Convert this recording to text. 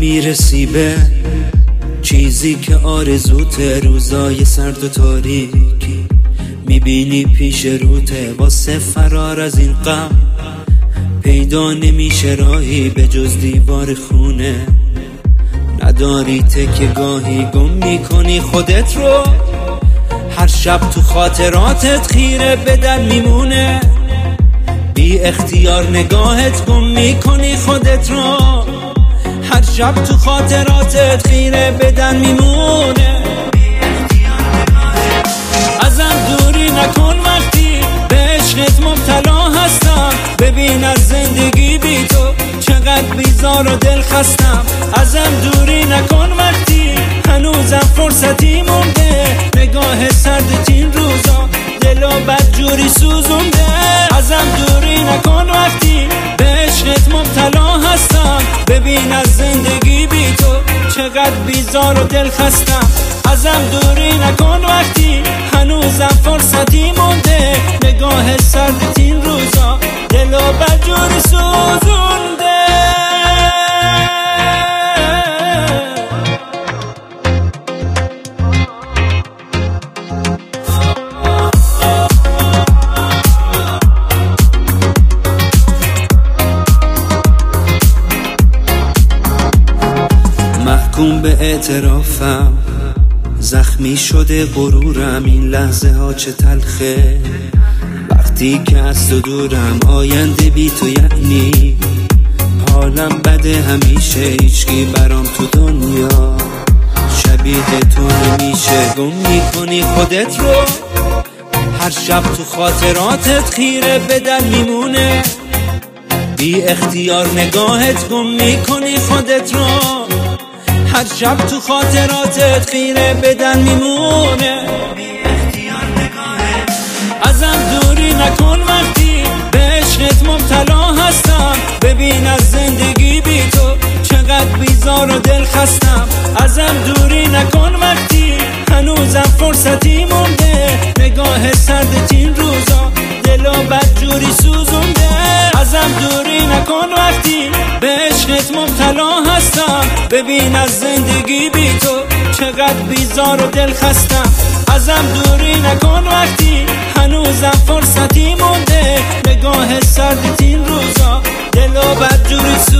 نمیرسی به چیزی که آرزوت، روزای سرد و تاریکی میبینی پیش روته، واسه فرار از این غم پیدا نمیشه راهی به جز دیوار خونه. نداری تکه گاهی گم میکنی خودت رو، هر شب تو خاطراتت خیره بدن میمونه. بی اختیار نگاهت گم میکنی خودت رو، هر شب تو خاطراتت خیره بدن میمونه. ازم دوری نکن وقتی به عشقت مبتلا هستم، ببین از زندگی بی تو چقدر بیزار و دل خستم. ازم دوری نکن وقتی هنوزم فرصتی مونده، نگاه سرد این روزا دلو بدجوری سوزونده. ازم دوری نکن وقتی به عشقت مبتلا هستم، ببین از زندگی بی تو چقدر بیزار و دل خستم. ازم دوری نکن وقتی هنوزم فرصتی مونده، نگاه سرد این روزا دلو بدجوری سوزونده. محکوم به اعترافم، زخمی شده غرورم، این لحظه ها چه تلخه وقتی که از تو دورم. آینده بی تو یعنی حالم بده همیشه، هیچکی برام تو دنیا شبیه تو نمیشه. گم میکنی خودت رو، هر شب تو خاطراتت خیره بدن میمونه. بی اختیار نگاهت گم میکنی خودت رو، هر شب تو خاطراتت خیره بدن میمونه. ازم دوری نکن وقتی به عشقت مبتلا هستم، ببین از زندگی بی تو چقدر بیزار و دل خستم. ازم دوری نکن وقتی هنوزم فرصتی مونده، نگاه سرد این روزا دلو بدجوری سوزونده. ازم دوری نکن وقتی به عشقت مبتلا هستم، ببین از زندگی بی تو چقدر بیزار و دل خستم. ازم دوری نکن وقتی هنوزم فرصتی مونده، نگاه سرد این روزا دلو بدجوری